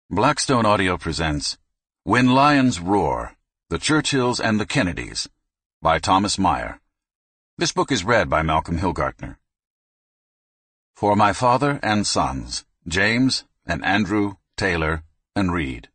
Blackstone Audio presents When Lions Roar, The Churchills and the Kennedys by Thomas Meyer. This book is read by Malcolm Hilgartner. For my father and sons, James and Andrew, Taylor, and Reed.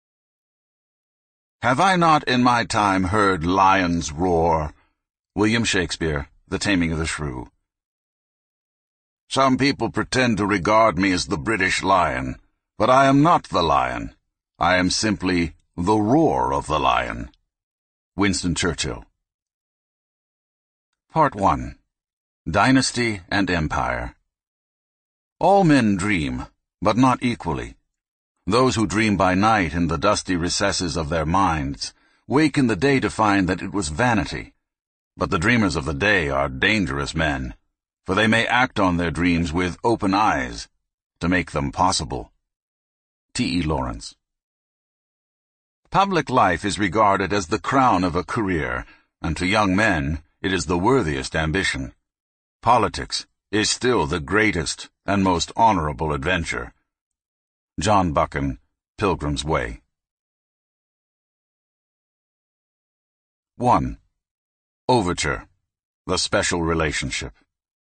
Have I not in my time heard lions roar? William Shakespeare, The Taming of the Shrew. Some people pretend to regard me as the British lion, but I am not the lion. I am simply the roar of the lion. Winston Churchill. Part 1. Dynasty and Empire. All men dream, but not equally. Those who dream by night in the dusty recesses of their minds wake in the day to find that it was vanity. But the dreamers of the day are dangerous men, for they may act on their dreams with open eyes to make them possible. T. E. Lawrence. Public life is regarded as the crown of a career, and to young men it is the worthiest ambition. Politics is still the greatest and most honorable adventure. John Buchan, Pilgrim's Way. 1. Overture, The Special Relationship.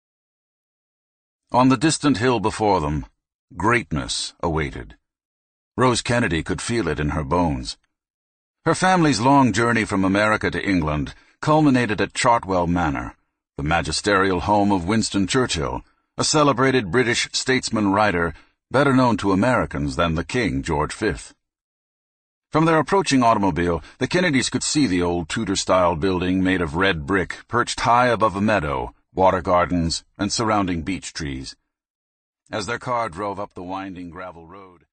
On the distant hill before them, greatness awaited. Rose Kennedy could feel it in her bones. Her family's long journey from America to England culminated at Chartwell Manor, the magisterial home of Winston Churchill, a celebrated British statesman-writer better known to Americans than the King, George V. From their approaching automobile, the Kennedys could see the old Tudor-style building made of red brick perched high above a meadow, water gardens, and surrounding beech trees. As their car drove up the winding gravel road,